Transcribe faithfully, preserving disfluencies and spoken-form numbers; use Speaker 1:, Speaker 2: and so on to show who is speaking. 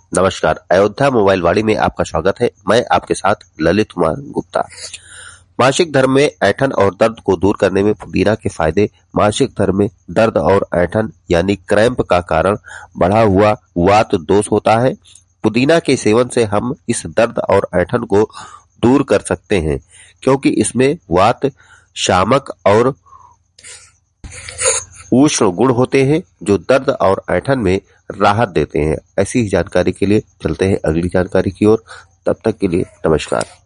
Speaker 1: नमस्कार, अयोध्या मोबाइल वाणी में आपका स्वागत है। मैं आपके साथ ललित कुमार गुप्ता। मासिक धर्म में ऐंठन और दर्द को दूर करने में पुदीना के फायदे। मासिक धर्म में दर्द और ऐंठन यानी क्रैम्प का कारण बढ़ा हुआ वात दोष होता है। पुदीना के सेवन से हम इस दर्द और ऐंठन को दूर कर सकते हैं, क्योंकि इसमें वात शामक और उष्ण गुण होते हैं जो दर्द और ऐंठन में राहत देते हैं। ऐसी ही जानकारी के लिए चलते हैं अगली जानकारी की ओर। तब तक के लिए नमस्कार।